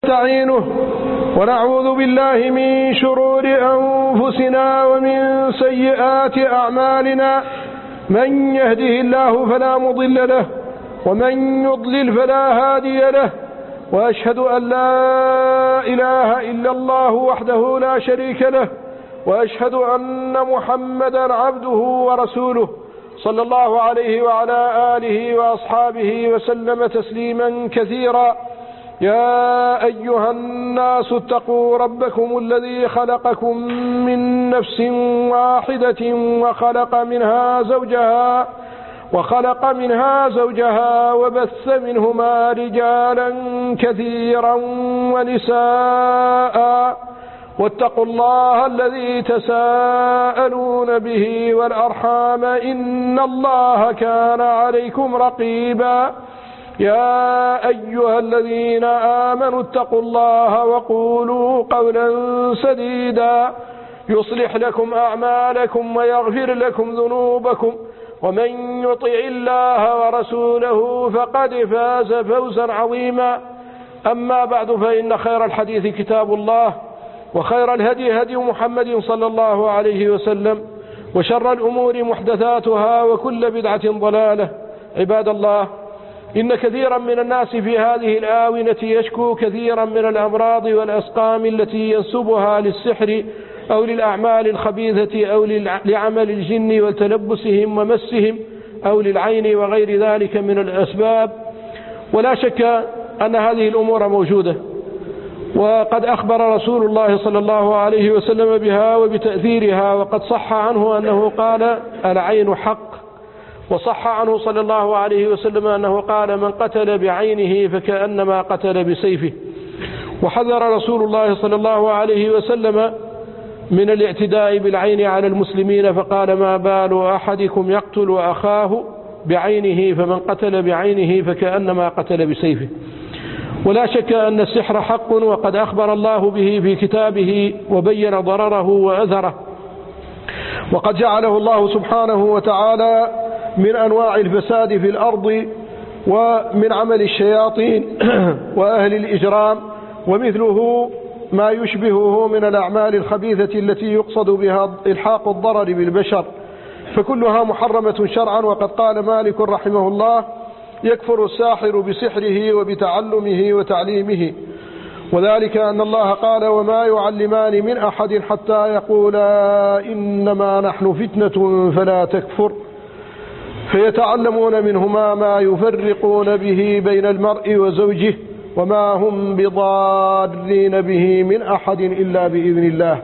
نستعينه ونعوذ بالله من شرور أنفسنا ومن سيئات أعمالنا، من يهده الله فلا مضل له ومن يضلل فلا هادي له، وأشهد أن لا إله إلا الله وحده لا شريك له، وأشهد أن محمدا عبده ورسوله صلى الله عليه وعلى آله وأصحابه وسلم تسليما كثيرا. يا أيها الناس اتقوا ربكم الذي خلقكم من نفس واحدة وخلق منها زوجها وبث منهما رجالا كثيرا ونساء، واتقوا الله الذي تساءلون به والأرحام إن الله كان عليكم رقيبا. يا أيها الذين آمنوا اتقوا الله وقولوا قولا سديدا يصلح لكم أعمالكم ويغفر لكم ذنوبكم، ومن يطع الله ورسوله فقد فاز فوزا عظيما. أما بعد، فإن خير الحديث كتاب الله، وخير الهدي هدي محمد صلى الله عليه وسلم، وشر الأمور محدثاتها، وكل بدعة ضلالة. عباد الله، إن كثيرا من الناس في هذه الآونة يشكو كثيرا من الأمراض والأسقام التي ينسبها للسحر أو للأعمال الخبيثة أو لعمل الجن وتلبسهم ومسهم أو للعين وغير ذلك من الأسباب، ولا شك أن هذه الأمور موجودة، وقد أخبر رسول الله صلى الله عليه وسلم بها وبتأثيرها، وقد صح عنه أنه قال: العين حق. وصح عنه صلى الله عليه وسلم أنه قال: من قتل بعينه فكأنما قتل بسيفه. وحذر رسول الله صلى الله عليه وسلم من الاعتداء بالعين على المسلمين، فقال: ما بال أحدكم يقتل أخاه بعينه، فمن قتل بعينه فكأنما قتل بسيفه. ولا شك أن السحر حق، وقد أخبر الله به في كتابه وبين ضرره وأثره، وقد جعله الله سبحانه وتعالى من أنواع الفساد في الأرض ومن عمل الشياطين وأهل الإجرام، ومثله ما يشبهه من الأعمال الخبيثة التي يقصد بها إلحاق الضرر بالبشر، فكلها محرمة شرعا. وقد قال مالك رحمه الله: يكفر الساحر بسحره وبتعلمه وتعليمه، وذلك أن الله قال: وما يعلمان من أحد حتى يقولا إنما نحن فتنة فلا تكفر، فيتعلمون منهما ما يفرقون به بين المرء وزوجه، وما هم بضارين به من أحد إلا بإذن الله.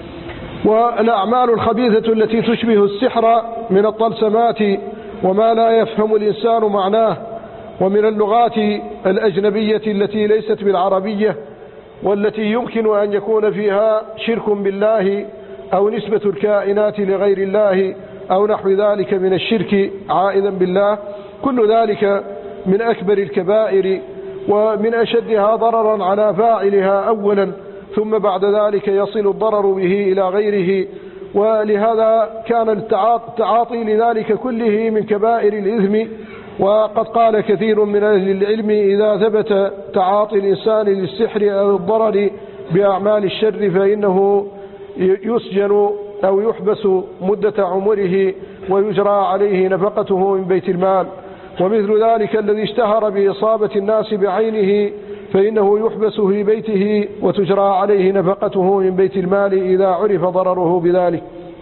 والأعمال الخبيثة التي تشبه السحر من الطلسمات وما لا يفهم الإنسان معناه، ومن اللغات الأجنبية التي ليست بالعربية، والتي يمكن أن يكون فيها شرك بالله أو نسبة الكائنات لغير الله أو نحو ذلك من الشرك عائذا بالله، كل ذلك من أكبر الكبائر، ومن أشدها ضررا على فاعلها أولا، ثم بعد ذلك يصل الضرر به إلى غيره. ولهذا كان التعاطي لذلك كله من كبائر الإثم. وقد قال كثير من أهل العلم: إذا ثبت تعاطي الإنسان للسحر أو الضرر بأعمال الشر فإنه يسجن أو يحبس مدة عمره ويجرى عليه نفقته من بيت المال. ومثل ذلك الذي اشتهر بإصابة الناس بعينه فإنه يحبس في بيته وتجرى عليه نفقته من بيت المال إذا عرف ضرره بذلك.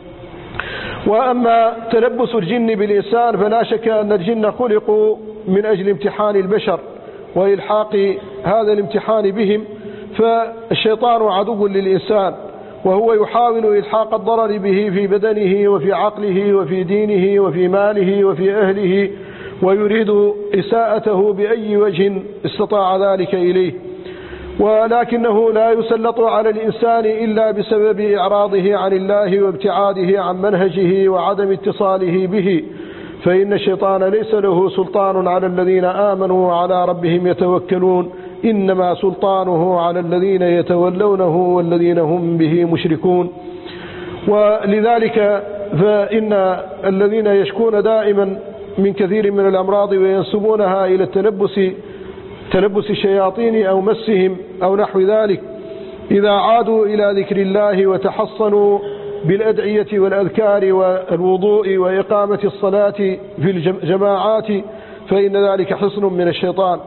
وأما تلبس الجن بالإنسان فلا شك أن الجن خلقوا من أجل امتحان البشر وإلحاق هذا الامتحان بهم، فالشيطان عدو للإنسان، وهو يحاول إلحاق الضرر به في بدنه وفي عقله وفي دينه وفي ماله وفي أهله، ويريد إساءته بأي وجه استطاع ذلك إليه. ولكنه لا يسلط على الإنسان إلا بسبب إعراضه عن الله وابتعاده عن منهجه وعدم اتصاله به، فإن الشيطان ليس له سلطان على الذين آمنوا وعلى ربهم يتوكلون، إنما سلطانه على الذين يتولونه والذين هم به مشركون. ولذلك فإن الذين يشكون دائما من كثير من الأمراض وينسبونها إلى التلبس تلبس الشياطين أو مسهم أو نحو ذلك، إذا عادوا إلى ذكر الله وتحصنوا بالأدعية والأذكار والوضوء وإقامة الصلاة في الجماعات فإن ذلك حصن من الشيطان.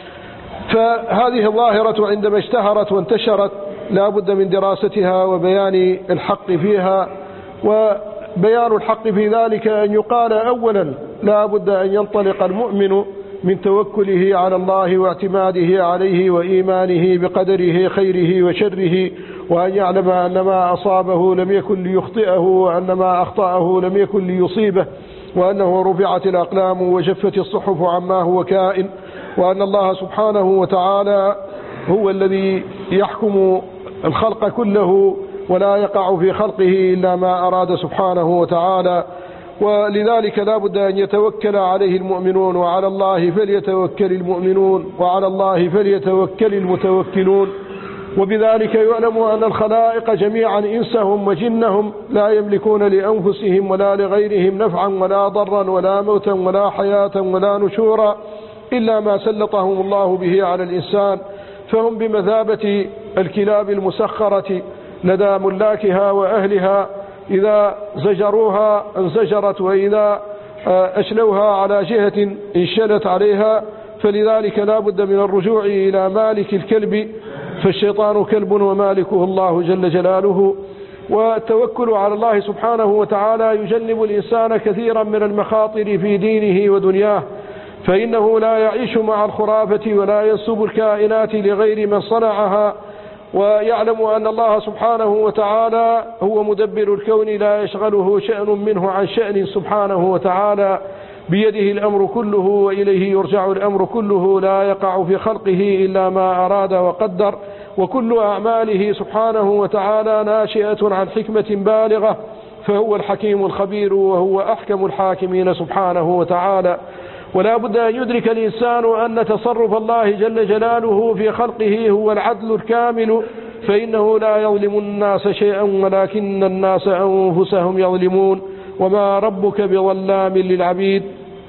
فهذه الظاهرة عندما اشتهرت وانتشرت لا بد من دراستها وبيان الحق فيها. وبيان الحق في ذلك أن يقال أولا لا بد أن ينطلق المؤمن من توكله على الله واعتماده عليه وإيمانه بقدره خيره وشره، وأن يعلم أن ما أصابه لم يكن ليخطئه، وأن ما أخطأه لم يكن ليصيبه، وأنه رفعت الأقلام وجفت الصحف عما هو كائن، وأن الله سبحانه وتعالى هو الذي يحكم الخلق كله ولا يقع في خلقه إلا ما أراد سبحانه وتعالى. ولذلك لا بد أن يتوكل عليه المؤمنون، وعلى الله فليتوكل المؤمنون، وعلى الله فليتوكل المتوكلون. وبذلك يعلم أن الخلائق جميعا إنسهم وجنهم لا يملكون لأنفسهم ولا لغيرهم نفعا ولا ضرا ولا موتا ولا حياة ولا نشورا إلا ما سلطهم الله به على الإنسان، فهم بمثابة الكلاب المسخرة لدى ملاكها وأهلها، إذا زجروها انزجرت، وإذا أشلوها على جهة انشلت عليها. فلذلك لا بد من الرجوع إلى مالك الكلب، فالشيطان كلب ومالكه الله جل جلاله. والتوكل على الله سبحانه وتعالى يجنب الإنسان كثيرا من المخاطر في دينه ودنياه، فإنه لا يعيش مع الخرافة ولا ينسب الكائنات لغير من صنعها، ويعلم أن الله سبحانه وتعالى هو مدبر الكون لا يشغله شأن منه عن شأن سبحانه وتعالى، بيده الأمر كله وإليه يرجع الأمر كله، لا يقع في خلقه إلا ما أراد وقدر، وكل أعماله سبحانه وتعالى ناشئة عن حكمة بالغة، فهو الحكيم الخبير وهو أحكم الحاكمين سبحانه وتعالى. ولا بد أن يدرك الإنسان أن تصرف الله جل جلاله في خلقه هو العدل الكامل، فإنه لا يظلم الناس شيئا ولكن الناس أنفسهم يظلمون، وما ربك بظلام للعبيد.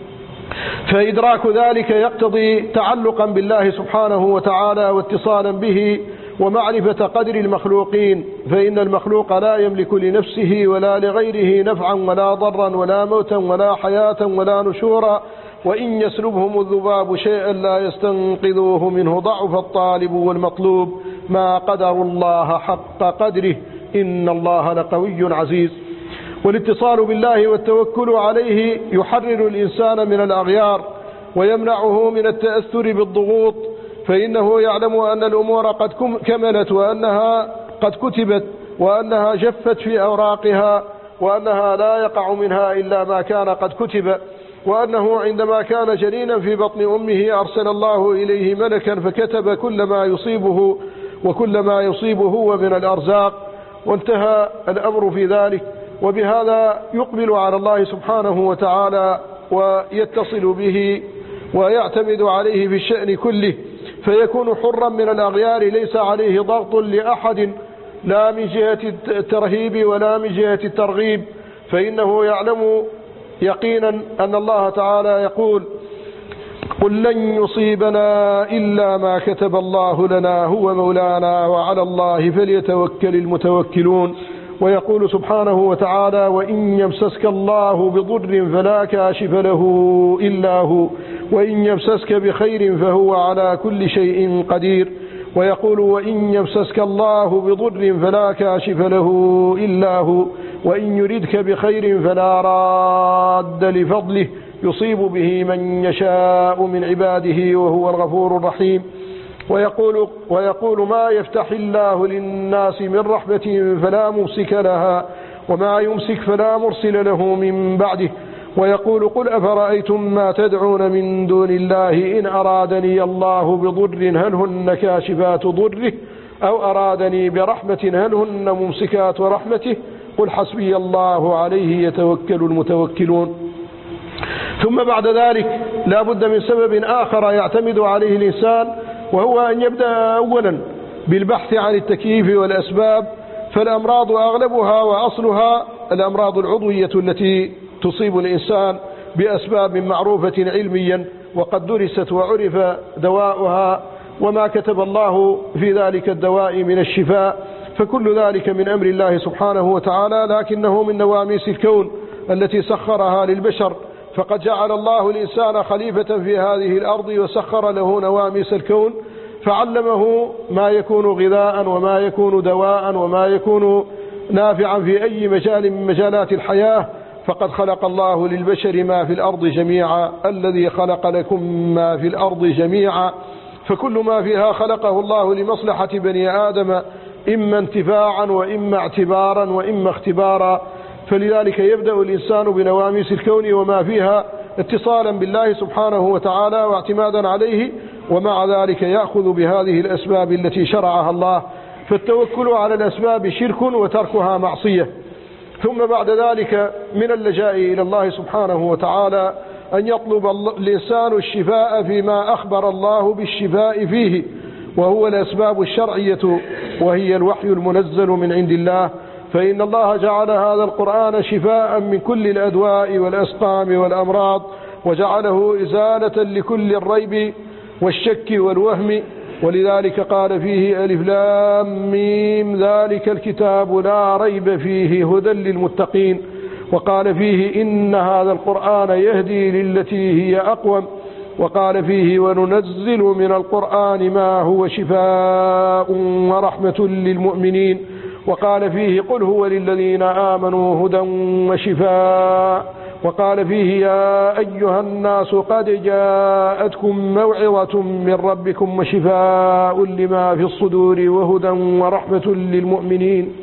فإدراك ذلك يقتضي تعلقا بالله سبحانه وتعالى واتصالا به ومعرفة قدر المخلوقين، فإن المخلوق لا يملك لنفسه ولا لغيره نفعا ولا ضرا ولا موتا ولا حياة ولا نشورا، وإن يسلبهم الذباب شيئا لا يستنقذوه منه، ضعف الطالب والمطلوب، ما قدر الله حق قدره، إن الله لقوي عزيز. والاتصال بالله والتوكل عليه يحرر الإنسان من الأغيار ويمنعه من التأثر بالضغوط، فإنه يعلم أن الأمور قد كملت، وأنها قد كتبت، وأنها جفت في أوراقها، وأنها لا يقع منها إلا ما كان قد كتب، وأنه عندما كان جنينا في بطن أمه أرسل الله إليه ملكا فكتب كل ما يصيبه وكل ما يصيبه ومن الأرزاق، وانتهى الأمر في ذلك. وبهذا يقبل على الله سبحانه وتعالى ويتصل به ويعتمد عليه في الشأن كله، فيكون حرا من الأغيار، ليس عليه ضغط لأحد لا من جهة الترهيب ولا من جهة الترغيب، فإنه يعلم يقينا أن الله تعالى يقول: قل لن يصيبنا إلا ما كتب الله لنا هو مولانا وعلى الله فليتوكل المتوكلون. ويقول سبحانه وتعالى: وإن يمسسك الله بضر فلا كاشف له إلا هو، وإن يمسسك بخير فهو على كل شيء قدير. ويقول: وإن يمسسك الله بضر فلا كاشف له إلا هو، وإن يردك بخير فلا راد لفضله يصيب به من يشاء من عباده وهو الغفور الرحيم. ويقول: ما يفتح الله للناس من رحمة فلا ممسك لها، وما يمسك فلا مرسل له من بعده. ويقول: قل أفرأيتم ما تدعون من دون الله إن أرادني الله بضر هل هن كاشفات ضره، أو أرادني برحمة هل هن ممسكات رحمته، قل حسبي الله عليه يتوكل المتوكلون. ثم بعد ذلك لا بد من سبب آخر يعتمد عليه الإنسان، وهو أن يبدأ أولا بالبحث عن التكييف والأسباب، فالأمراض أغلبها وأصلها الأمراض العضوية التي تصيب الإنسان بأسباب معروفة علميا، وقد درست وعرف دواؤها وما كتب الله في ذلك الدواء من الشفاء، فكل ذلك من أمر الله سبحانه وتعالى، لكنه من نواميس الكون التي سخرها للبشر. فقد جعل الله الإنسان خليفة في هذه الأرض وسخر له نواميس الكون، فعلمه ما يكون غذاء وما يكون دواء وما يكون نافعا في أي مجال من مجالات الحياة. فقد خلق الله للبشر ما في الأرض جميعا، الذي خلق لكم ما في الأرض جميعا، فكل ما فيها خلقه الله لمصلحة بني آدم، إما انتفاعا وإما اعتبارا وإما اختبارا. فلذلك يبدأ الإنسان بنواميس الكون وما فيها اتصالا بالله سبحانه وتعالى واعتمادا عليه، ومع ذلك يأخذ بهذه الأسباب التي شرعها الله. فالتوكل على الأسباب شرك وتركها معصية. ثم بعد ذلك من اللجاء إلى الله سبحانه وتعالى أن يطلب الإنسان الشفاء فيما أخبر الله بالشفاء فيه، وهو الأسباب الشرعية، وهي الوحي المنزل من عند الله. فإن الله جعل هذا القرآن شفاء من كل الأدواء والأسقام والأمراض، وجعله إزالة لكل الريب والشك والوهم. ولذلك قال فيه ألف لام ميم ذلك الكتاب لا ريب فيه هدى للمتقين. وقال فيه إن هذا القرآن يهدي للتي هي أقوم. وقال فيه وننزل من القرآن ما هو شفاء ورحمة للمؤمنين. وقال فيه قل هو للذين آمنوا هدى وشفاء. وقال فيه يا أيها الناس قد جاءتكم موعظة من ربكم وشفاء لما في الصدور وهدى ورحمة للمؤمنين.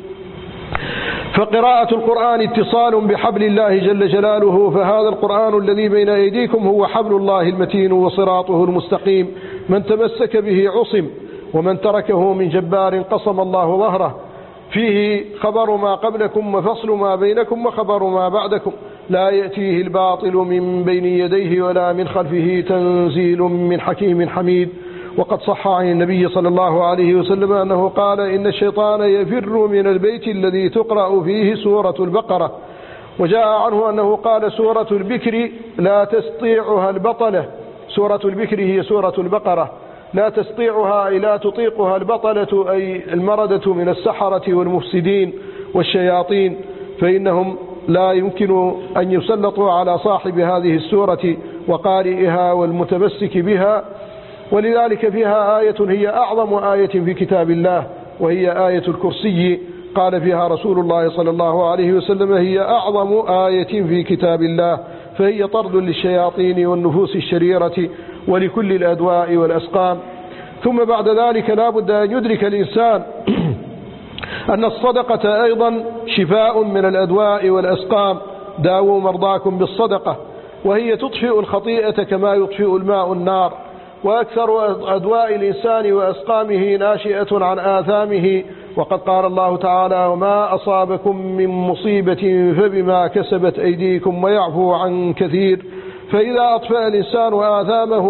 فقراءة القرآن اتصال بحبل الله جل جلاله، فهذا القرآن الذي بين أيديكم هو حبل الله المتين وصراطه المستقيم، من تمسك به عصم، ومن تركه من جبار قصم الله ظهره. فيه خبر ما قبلكم وفصل ما بينكم وخبر ما بعدكم، لا يأتيه الباطل من بين يديه ولا من خلفه، تنزيل من حكيم حميد. وقد صح عن النبي صلى الله عليه وسلم أنه قال إن الشيطان يفر من البيت الذي تقرأ فيه سورة البقرة. وجاء عنه أنه قال سورة البكر لا تستطيعها البطلة، سورة البكر هي سورة البقرة، لا تستطيعها أي لا تطيقها البطلة أي المردة من السحرة والمفسدين والشياطين، فإنهم لا يمكن أن يسلطوا على صاحب هذه السورة وقارئها والمتمسك بها. ولذلك فيها آية هي أعظم آية في كتاب الله، وهي آية الكرسي. قال فيها رسول الله صلى الله عليه وسلم هي أعظم آية في كتاب الله، فهي طرد للشياطين والنفوس الشريرة ولكل الأدواء والأسقام. ثم بعد ذلك لا بد أن يدرك الإنسان أن الصدقة أيضا شفاء من الأدواء والأسقام. داووا مرضاكم بالصدقة، وهي تطفئ الخطيئة كما يطفئ الماء النار. وأكثر أدواء الإنسان وأسقامه ناشئة عن آثامه. وقد قال الله تعالى وما أصابكم من مصيبة فبما كسبت أيديكم ويعفو عن كثير. فإذا أطفأ الإنسان آثامه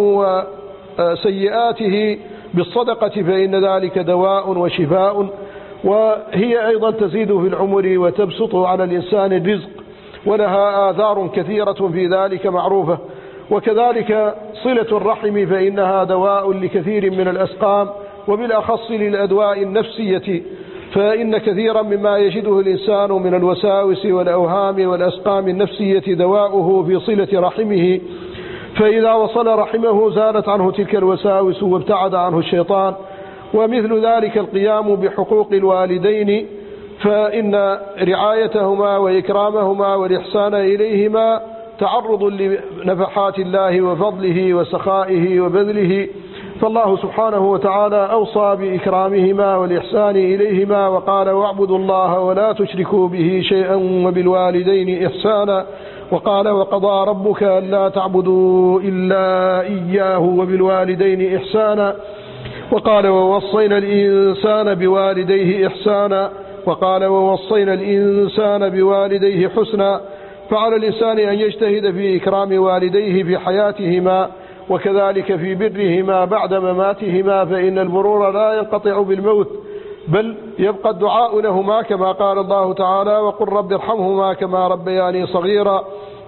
وسيئاته بالصدقة فإن ذلك دواء وشفاء. وهي أيضا تزيد في العمر وتبسط على الإنسان الرزق، ولها آثار كثيرة في ذلك معروفة. وكذلك صلة الرحم فإنها دواء لكثير من الأسقام، وبالأخص للأدواء النفسية، فإن كثيرا مما يجده الإنسان من الوساوس والأوهام والأسقام النفسية دواؤه في صلة رحمه. فإذا وصل رحمه زالت عنه تلك الوساوس وابتعد عنه الشيطان. ومثل ذلك القيام بحقوق الوالدين، فإن رعايتهما وإكرامهما والإحسان إليهما تعرض لنفحات الله وفضله وسخائه وبذله. فالله سبحانه وتعالى أوصى بإكرامهما والإحسان إليهما، وقال واعبدوا الله ولا تشركوا به شيئا وبالوالدين إحسانا. وقال وقضى ربك ألا تعبدوا إلا إياه وبالوالدين إحسانا. وقال ووصينا الإنسان بوالديه إحسانا. وقال ووصينا الإنسان بوالديه حسنا. فعلى الإنسان أن يجتهد في إكرام والديه في حياتهما، وكذلك في برهما بعد مماتهما، فإن البرور لا ينقطع بالموت، بل يبقى الدعاء لهما كما قال الله تعالى وقل رب ارحمهما كما ربياني صغيرا.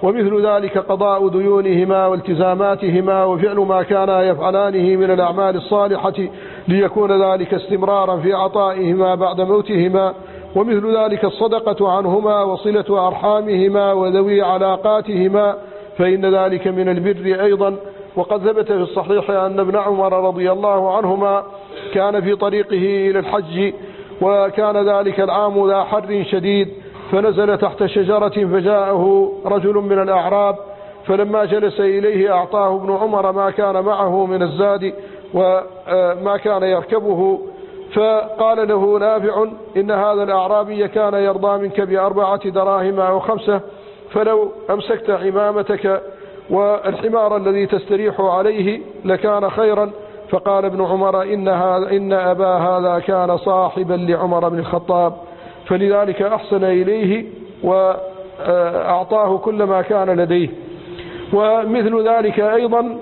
ومثل ذلك قضاء ديونهما والتزاماتهما وفعل ما كانا يفعلانه من الأعمال الصالحة ليكون ذلك استمرارا في عطائهما بعد موتهما، ومثل ذلك الصدقة عنهما وصلة أرحامهما وذوي علاقاتهما، فإن ذلك من البر أيضا. وقد ثبت في الصحيح أن ابن عمر رضي الله عنهما كان في طريقه إلى الحج، وكان ذلك العام ذا حر شديد، فنزل تحت شجرة فجاءه رجل من الأعراب، فلما جلس إليه أعطاه ابن عمر ما كان معه من الزاد وما كان يركبه، فقال له نافع: إن هذا الأعرابي كان يرضى منك ب4 دراهم أو 5، فلو أمسكت عمامتك والحمار الذي تستريح عليه لكان خيرا. فقال ابن عمر: إن أبا هذا كان صاحبا لعمر بن الخطاب، فلذلك أحسن إليه وأعطاه كل ما كان لديه. ومثل ذلك أيضا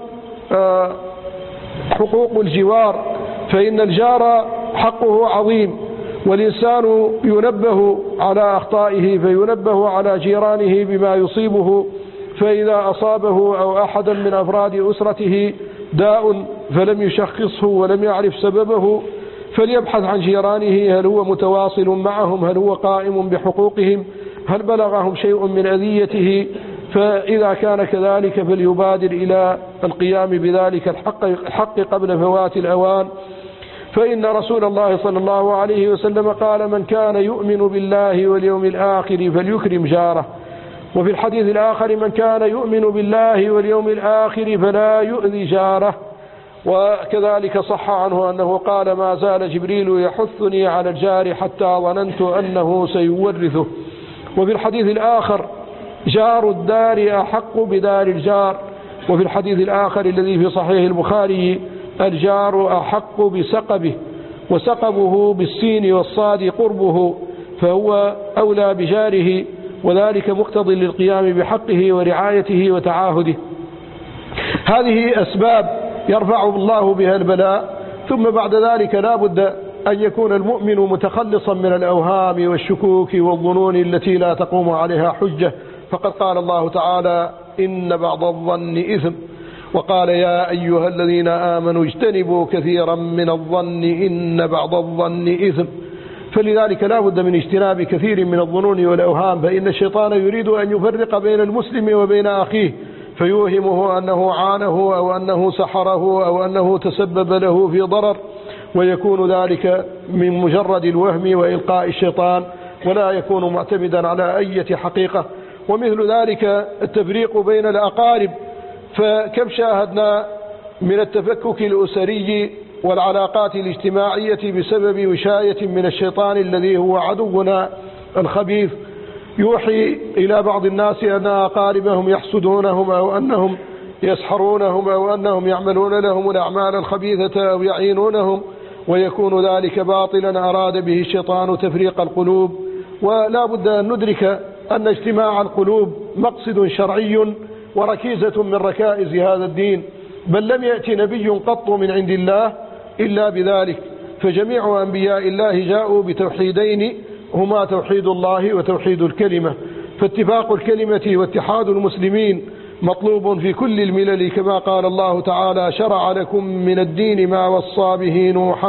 حقوق الجوار، فإن الجار حقه عظيم، والإنسان ينبه على أخطائه، فينبه على جيرانه بما يصيبه، فإذا أصابه أو أحدا من أفراد أسرته داء فلم يشخصه ولم يعرف سببه فليبحث عن جيرانه، هل هو متواصل معهم، هل هو قائم بحقوقهم، هل بلغهم شيء من أذيته، فإذا كان كذلك فليبادر إلى القيام بذلك الحق قبل فوات الأوان. فإن رسول الله صلى الله عليه وسلم قال: من كان يؤمن بالله واليوم الآخر فليكرم جاره. وفي الحديث الآخر: من كان يؤمن بالله واليوم الآخر فلا يؤذي جاره. وكذلك صح عنه أنه قال: ما زال جبريل يحثني على الجار حتى ظننت أنه سيورثه. وفي الحديث الآخر: جار الدار أحق بدار الجار. وفي الحديث الآخر الذي في صحيح البخاري: الجار أحق بسقبه، وسقبه بالسين والصاد قربه، فهو أولى بجاره، وذلك مقتضي للقيام بحقه ورعايته وتعاهده. هذه أسباب يرفع الله بها البلاء. ثم بعد ذلك لا بد أن يكون المؤمن متخلصا من الأوهام والشكوك والظنون التي لا تقوم عليها حجة، فقد قال الله تعالى: إن بعض الظن إثم، وقال: يا أيها الذين آمنوا اجتنبوا كثيرا من الظن إن بعض الظن إثم. فلذلك لا بد من اجتناب كثير من الظنون والأوهام، فإن الشيطان يريد أن يفرق بين المسلم وبين أخيه، فيوهمه أنه عانه أو أنه سحره أو أنه تسبب له في ضرر، ويكون ذلك من مجرد الوهم وإلقاء الشيطان، ولا يكون معتمدا على أي حقيقة. ومثل ذلك التفريق بين الأقارب، فكم شاهدنا من التفكك الأسري والعلاقات الاجتماعية بسبب وشاية من الشيطان الذي هو عدونا الخبيث، يوحي إلى بعض الناس أن أقاربهم يحسدونهم أو أنهم يسحرونهم أو أنهم يعملون لهم الأعمال الخبيثة أو يعينونهم، ويكون ذلك باطلا أراد به الشيطان تفريق القلوب. ولا بد أن ندرك أن اجتماع القلوب مقصد شرعي وركيزة من ركائز هذا الدين، بل لم يأتي نبي قط من عند الله إلا بذلك، فجميع أنبياء الله جاءوا بتوحيدين هما توحيد الله وتوحيد الكلمة، فاتفاق الكلمة واتحاد المسلمين مطلوب في كل الملل، كما قال الله تعالى: شرع لكم من الدين ما وصى به نوحا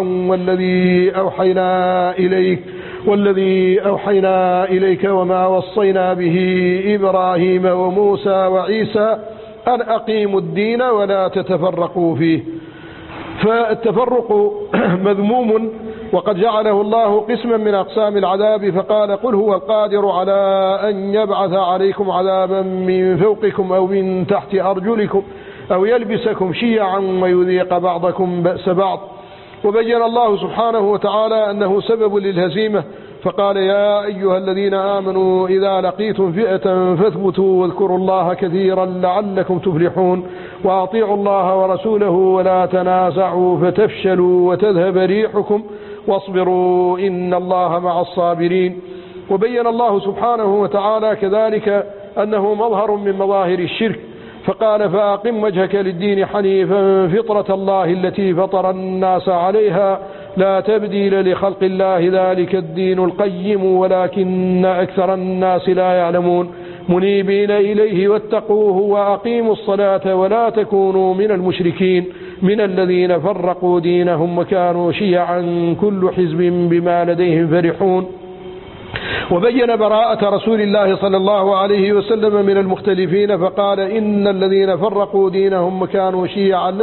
والذي أوحينا إليك وما وصينا به إبراهيم وموسى وعيسى أن أقيموا الدين ولا تتفرقوا فيه. فالتفرق مذموم، وقد جعله الله قسما من أقسام العذاب، فقال: قل هو القادر على أن يبعث عليكم عذابا من فوقكم أو من تحت أرجلكم أو يلبسكم شيعا ويذيق بعضكم بأس بعض. وبين الله سبحانه وتعالى أنه سبب للهزيمة، فقال: يا أيها الذين آمنوا إذا لقيتم فئة فاثبتوا واذكروا الله كثيرا لعلكم تفلحون، وأطيعوا الله ورسوله ولا تنازعوا فتفشلوا وتذهب ريحكم واصبروا إن الله مع الصابرين. وبين الله سبحانه وتعالى كذلك أنه مظهر من مظاهر الشرك، فقال: فأقم وجهك للدين حنيفا فطرة الله التي فطر الناس عليها لا تبديل لخلق الله ذلك الدين القيم ولكن أكثر الناس لا يعلمون. منيبين إليه واتقوه وأقيموا الصلاة ولا تكونوا من المشركين من الذين فرقوا دينهم وكانوا شيعا كل حزب بما لديهم فرحون. وبين براءة رسول الله صلى الله عليه وسلم من المختلفين فقال إن الذين فرقوا دينهم وكانوا شيعا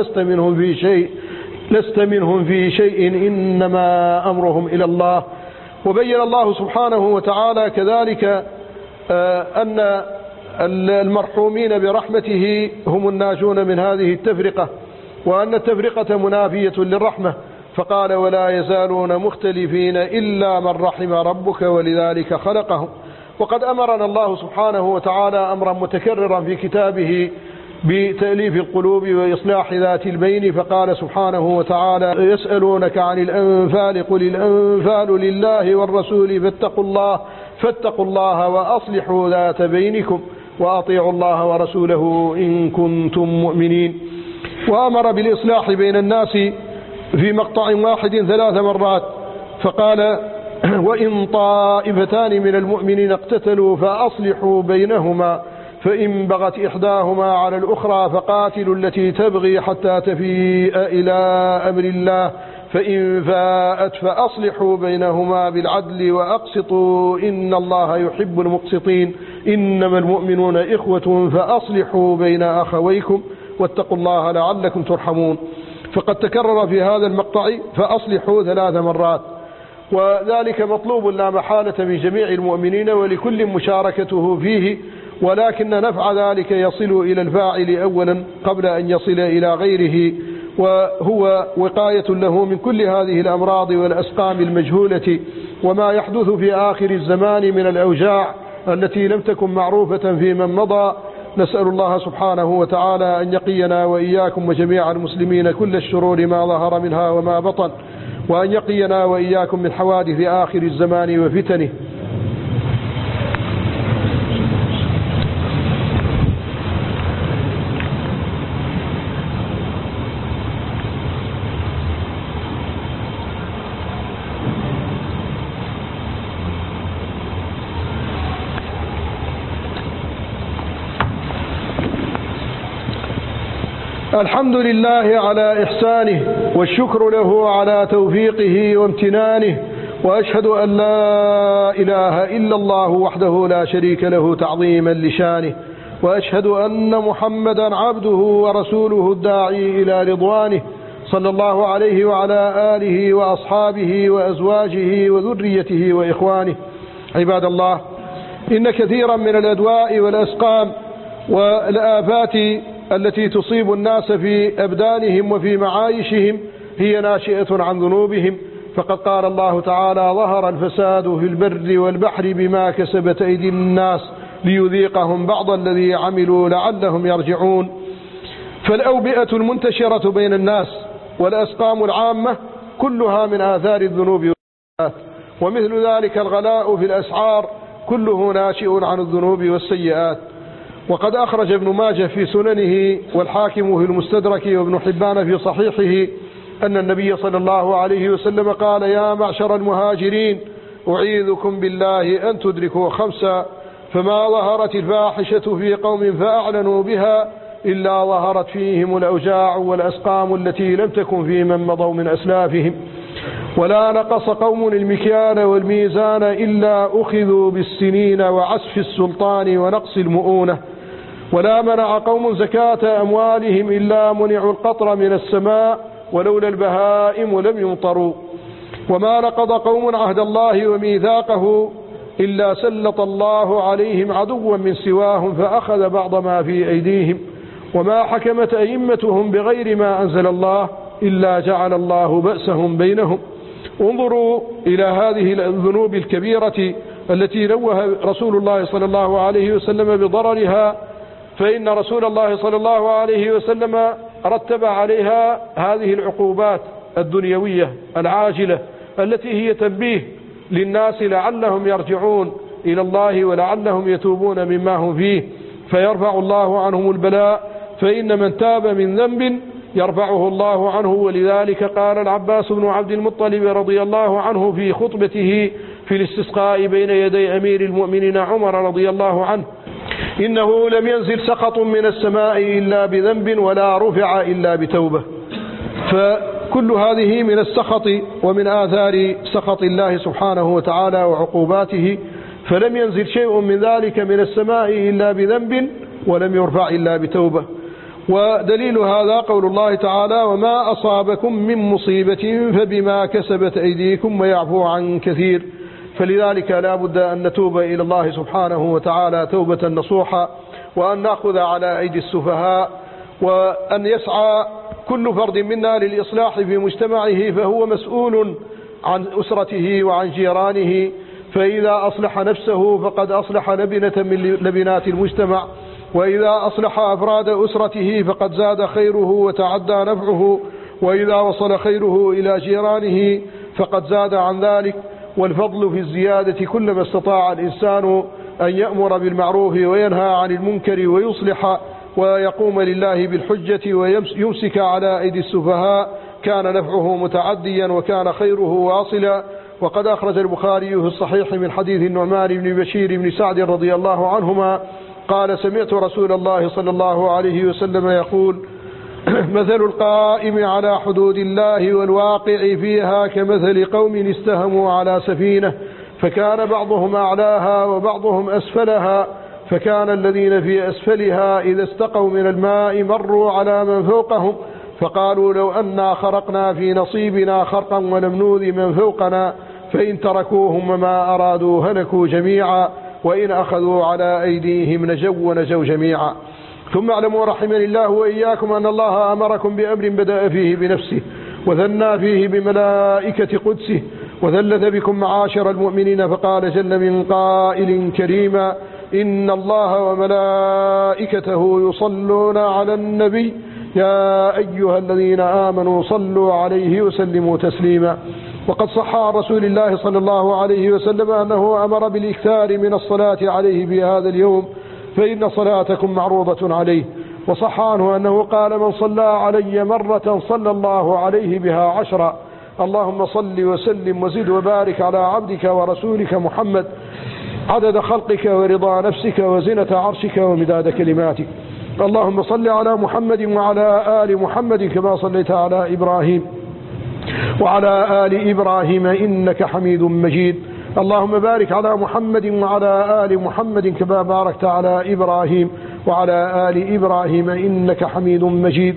لست منهم في شيء إنما أمرهم إلى الله. وبين الله سبحانه وتعالى كذلك أن المرحومين برحمته هم الناجون من هذه التفرقة، وأن التفرقة منافية للرحمة، فقال ولا يزالون مختلفين إلا من رحم ربك ولذلك خلقهم. وقد أمرنا الله سبحانه وتعالى أمرا متكررا في كتابه بتأليف القلوب وإصلاح ذات البين، فقال سبحانه وتعالى يسألونك عن الأنفال قل الأنفال لله والرسول فاتقوا الله وأصلحوا ذات بينكم وأطيعوا الله ورسوله إن كنتم مؤمنين. وأمر بالإصلاح بين الناس في مقطع واحد 3 مرات، فقال وإن طائفتان من المؤمنين اقتتلوا فأصلحوا بينهما فإن بغت إحداهما على الأخرى فقاتلوا التي تبغي حتى تفيء إلى أمر الله فإن فاءت فأصلحوا بينهما بالعدل وأقسطوا إن الله يحب المقسطين إنما المؤمنون إخوة فأصلحوا بين أخويكم واتقوا الله لعلكم ترحمون. فقد تكرر في هذا المقطع فأصلحوا 3 مرات، وذلك مطلوب لا محالة من جميع المؤمنين ولكل مشاركته فيه، ولكن نفع ذلك يصل إلى الفاعل أولا قبل أن يصل إلى غيره، وهو وقاية له من كل هذه الأمراض والأسقام المجهولة وما يحدث في آخر الزمان من الأوجاع التي لم تكن معروفة في من مضى. نسأل الله سبحانه وتعالى أن يقينا وإياكم وجميع المسلمين كل الشرور ما ظهر منها وما بطن، وأن يقينا وإياكم من حوادث آخر الزمان وفتنه. الحمد لله على إحسانه والشكر له على توفيقه وامتنانه، وأشهد أن لا إله إلا الله وحده لا شريك له تعظيما لشانه، وأشهد أن محمدا عبده ورسوله الداعي إلى رضوانه صلى الله عليه وعلى آله وأصحابه وأزواجه وذريته وإخوانه. عباد الله، إن كثيرا من الأدواء والأسقام والآفات التي تصيب الناس في أبدانهم وفي معايشهم هي ناشئة عن ذنوبهم، فقد قال الله تعالى ظهر الفساد في البر والبحر بما كسبت أيدي الناس ليذيقهم بعض الذي عملوا لعلهم يرجعون. فالأوبئة المنتشرة بين الناس والأسقام العامة كلها من آثار الذنوب والسيئات، ومثل ذلك الغلاء في الأسعار كله ناشئ عن الذنوب والسيئات. وقد أخرج ابن ماجه في سننه والحاكم في المستدرك وابن حبان في صحيحه أن النبي صلى الله عليه وسلم قال يا معشر المهاجرين أعيذكم بالله أن تدركوا 5 فما ظهرت الفاحشة في قوم فأعلنوا بها إلا ظهرت فيهم الأوجاع والأسقام التي لم تكن في من مضوا من أسلافهم، ولا نقص قوم المكيال والميزان إلا أخذوا بالسنين وعسف السلطان ونقص المؤونة، ولا منع قوم زكاة أموالهم إلا منعوا القطر من السماء ولولا البهائم لم يمطروا، وما نقض قوم عهد الله وميثاقه إلا سلط الله عليهم عدوا من سواهم فأخذ بعض ما في أيديهم، وما حكمت أئمتهم بغير ما أنزل الله إلا جعل الله بأسهم بينهم. انظروا إلى هذه الذنوب الكبيرة التي نوه رسول الله صلى الله عليه وسلم بضررها، فإن رسول الله صلى الله عليه وسلم رتب عليها هذه العقوبات الدنيوية العاجلة التي هي تنبيه للناس لعلهم يرجعون إلى الله ولعلهم يتوبون مما هم فيه فيرفع الله عنهم البلاء، فإن من تاب من ذنب يرفعه الله عنه. ولذلك قال العباس بن عبد المطلب رضي الله عنه في خطبته في الاستسقاء بين يدي أمير المؤمنين عمر رضي الله عنه إنه لم ينزل سخط من السماء إلا بذنب ولا رفع إلا بتوبة. فكل هذه من السخط ومن آثار سخط الله سبحانه وتعالى وعقوباته، فلم ينزل شيء من ذلك من السماء إلا بذنب ولم يرفع إلا بتوبة. ودليل هذا قول الله تعالى: وما أصابكم من مصيبة فبما كسبت أيديكم ويعفو عن كثير. فلذلك لا بد أن نتوب إلى الله سبحانه وتعالى توبة نصوحة، وأن نأخذ على أيدي السفهاء، وأن يسعى كل فرد منا للإصلاح في مجتمعه، فهو مسؤول عن أسرته وعن جيرانه، فإذا أصلح نفسه فقد أصلح لبنة من لبنات المجتمع، وإذا أصلح أفراد أسرته فقد زاد خيره وتعدى نفعه، وإذا وصل خيره إلى جيرانه فقد زاد عن ذلك. والفضل في الزيادة كلما استطاع الإنسان أن يأمر بالمعروف وينهى عن المنكر ويصلح ويقوم لله بالحجة ويمسك على أيدي السفهاء كان نفعه متعديا وكان خيره واصلا. وقد أخرج البخاري في الصحيح من حديث النعمان بن بشير بن سعد رضي الله عنهما قال: سمعت رسول الله صلى الله عليه وسلم يقول: مثل القائم على حدود الله والواقع فيها كمثل قوم استهموا على سفينة فكان بعضهم أعلاها وبعضهم أسفلها، فكان الذين في أسفلها إذا استقوا من الماء مروا على من فوقهم فقالوا: لو أنا خرقنا في نصيبنا خرقا ولم نؤذ من فوقنا، فإن تركوهم وما أرادوا هلكوا جميعا، وإن أخذوا على أيديهم نجوا جميعا. ثم اعلموا رحمني الله وإياكم أن الله أمركم بأمر بدأ فيه بنفسه وثنى فيه بملائكة قدسه وثلث بكم معاشر المؤمنين، فقال جل من قائل كريما: إن الله وملائكته يصلون على النبي يا أيها الذين آمنوا صلوا عليه وسلموا تسليما. وقد صح عن رسول الله صلى الله عليه وسلم أنه أمر بالإكثار من الصلاة عليه في هذا اليوم، فإن صلاتكم معروضة عليه. وصح عنه أنه قال: من صلى علي مرة صلى الله عليه بها 10. اللهم صل وسلم وزد وبارك على عبدك ورسولك محمد عدد خلقك ورضا نفسك وزنة عرشك ومداد كلماتك. اللهم صل على محمد وعلى آل محمد كما صليت على إبراهيم وعلى آل إبراهيم إنك حميد مجيد. اللهم بارك على محمد وعلى آل محمد كما باركت على إبراهيم وعلى آل إبراهيم إنك حميد مجيد.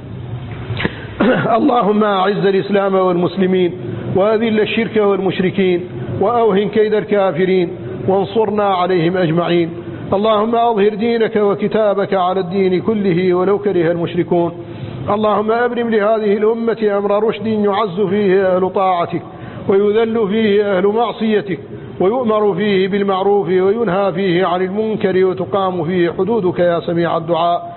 اللهم أعز الإسلام والمسلمين وأذل الشرك والمشركين وأوهن كيد الكافرين وانصرنا عليهم أجمعين. اللهم أظهر دينك وكتابك على الدين كله ولو كره المشركون. اللهم أبرم لهذه الأمة أمر رشد يعز فيه أهل طاعتك ويذل فيه أهل معصيتك ويؤمر فيه بالمعروف وينهى فيه عن المنكر وتقام فيه حدودك يا سميع الدعاء.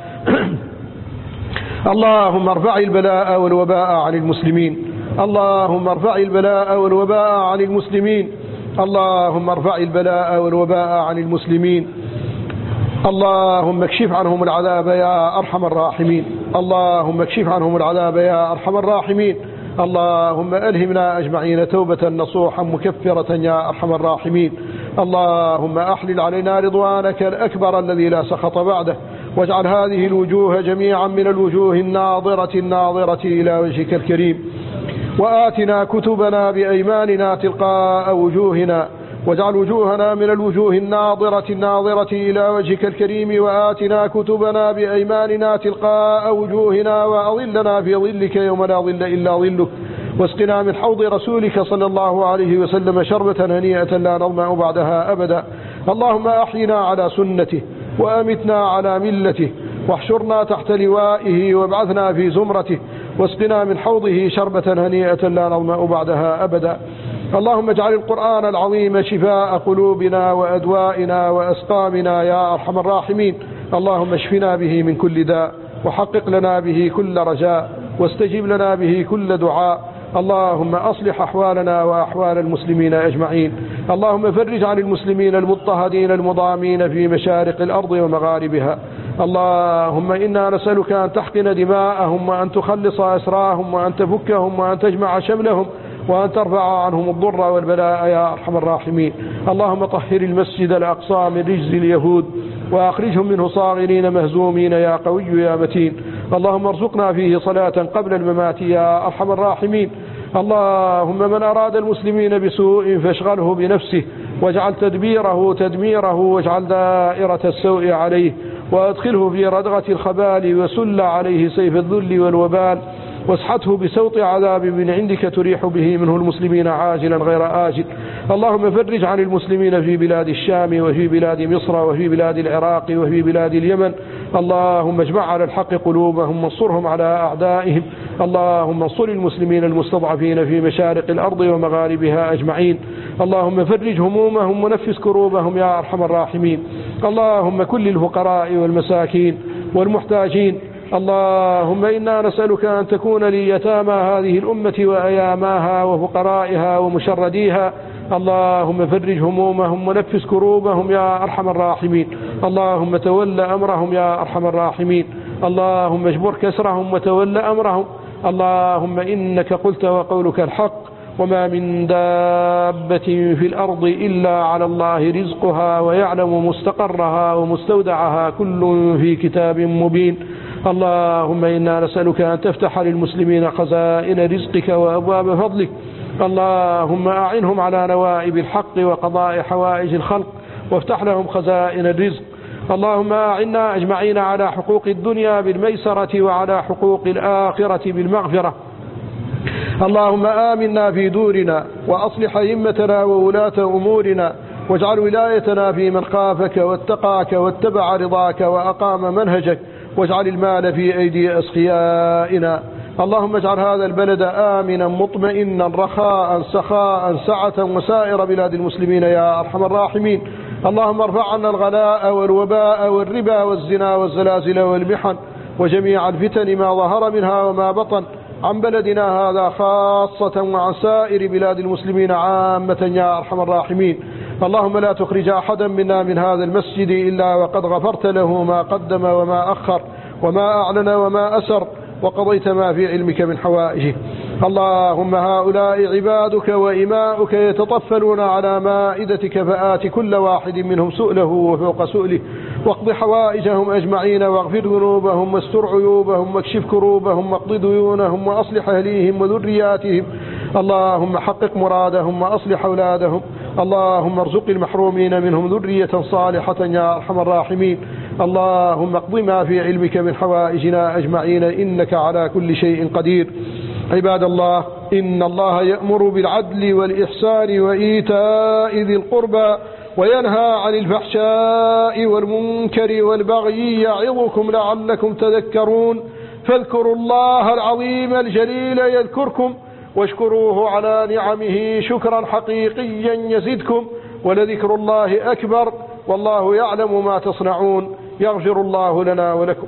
اللهم ارفع البلاء والوباء عن المسلمين. اللهم ارفع البلاء والوباء عن المسلمين. اللهم ارفع البلاء والوباء عن المسلمين. اللهم اكشف عنهم العذاب يا أرحم الراحمين. اللهم اكشف عنهم العذاب يا أرحم الراحمين. اللهم ألهمنا أجمعين توبة نصوحا مكفرة يا أرحم الراحمين. اللهم أحلل علينا رضوانك الأكبر الذي لا سخط بعده، واجعل هذه الوجوه جميعا من الوجوه الناظرة إلى وجهك الكريم. وآتنا كتبنا بأيماننا تلقاء وجوهنا، واجعل وجوهنا من الوجوه الناظرة إلى وجهك الكريم. وآتنا كتبنا بأيماننا تلقاء وجوهنا، وأظلنا في ظلك يوم لا ظل إلا ظلك. واسقنا من حوض رسولك صلى الله عليه وسلم شربة هنيئة لا نظمأ بعدها أبدا. اللهم أحينا على سنته وأمتنا على ملته، واحشرنا تحت لوائه وابعثنا في زمرته، واسقنا من حوضه شربة هنيئة لا نظمأ بعدها أبدا. اللهم اجعل القرآن العظيم شفاء قلوبنا وأدوائنا وأسقامنا يا أرحم الراحمين. اللهم اشفنا به من كل داء، وحقق لنا به كل رجاء، واستجب لنا به كل دعاء. اللهم أصلح أحوالنا وأحوال المسلمين أجمعين. اللهم فرج عن المسلمين المضطهدين المضامين في مشارق الأرض ومغاربها. اللهم إنا نسألك أن تحقن دماءهم، وأن تخلص أسراهم، وأن تفكهم، وأن تجمع شملهم، وأن ترفع عنهم الضر والبلاء يا أرحم الراحمين. اللهم طهر المسجد الأقصى من رجز اليهود وأخرجهم منه صاغرين مهزومين يا قوي يا متين. اللهم ارزقنا فيه صلاة قبل الممات يا أرحم الراحمين. اللهم من أراد المسلمين بسوء فاشغله بنفسه واجعل تدبيره تدميره واجعل دائرة السوء عليه وأدخله في ردغة الخبال وسل عليه سيف الذل والوبال واسحته بسوط عذاب من عندك تريح به منه المسلمين عاجلا غير آجل. اللهم فرج عن المسلمين في بلاد الشام وفي بلاد مصر وفي بلاد العراق وفي بلاد اليمن. اللهم اجمع على الحق قلوبهم وانصرهم على أعدائهم. اللهم انصر المسلمين المستضعفين في مشارق الأرض ومغاربها أجمعين. اللهم فرج همومهم ونفس كروبهم يا أرحم الراحمين. اللهم كل الفقراء والمساكين والمحتاجين. اللهم إنا نسألك أن تكون ليتامى هذه الأمة وأياماها وفقرائها ومشرديها. اللهم فرج همومهم ونفس كروبهم يا أرحم الراحمين. اللهم تول أمرهم يا أرحم الراحمين. اللهم اجبر كسرهم وتول أمرهم. اللهم إنك قلت وقولك الحق وما من دابة في الأرض إلا على الله رزقها ويعلم مستقرها ومستودعها كل في كتاب مبين. اللهم إنا نسألك أن تفتح للمسلمين خزائن رزقك وأبواب فضلك. اللهم أعنهم على نوائب الحق وقضاء حوائج الخلق وافتح لهم خزائن الرزق. اللهم أعنا أجمعين على حقوق الدنيا بالميسرة وعلى حقوق الآخرة بالمغفرة. اللهم آمنا في دورنا وأصلح أئمتنا وولاة أمورنا واجعل ولايتنا في من خافك واتقاك واتبع رضاك وأقام منهجك واجعل المال في أيدي أسخيائنا. اللهم اجعل هذا البلد آمنا مطمئنا رخاء سخاء سعة وسائر بلاد المسلمين يا أرحم الراحمين. اللهم ارفع عنا الغلاء والوباء والربا والزنا والزلازل والمحن وجميع الفتن ما ظهر منها وما بطن عن بلدنا هذا خاصة وعن سائر بلاد المسلمين عامة يا أرحم الراحمين. اللهم لا تخرج أحدا منا من هذا المسجد إلا وقد غفرت له ما قدم وما أخر وما أعلن وما أسر وقضيت ما في علمك من حوائجه. اللهم هؤلاء عبادك وإماؤك يتطفلون على مائدتك فآت كل واحد منهم سؤله وفوق سؤله واقض حوائجهم أجمعين واغفر ذنوبهم واستر عيوبهم واكشف كروبهم واقض ديونهم وأصلح أهليهم وذرياتهم. اللهم حقق مرادهم وأصلح أولادهم. اللهم ارزق المحرومين منهم ذرية صالحة يا أرحم الراحمين. اللهم اقض ما في علمك من حوائجنا أجمعين إنك على كل شيء قدير. عباد الله، إن الله يأمر بالعدل والإحسان وإيتاء ذي القربى وينهى عن الفحشاء والمنكر والبغي يعظكم لعلكم تذكرون. فاذكروا الله العظيم الجليل يذكركم واشكروه على نعمه شكرا حقيقيا يزدكم ولذكر الله أكبر والله يعلم ما تصنعون. يغفر الله لنا ولكم.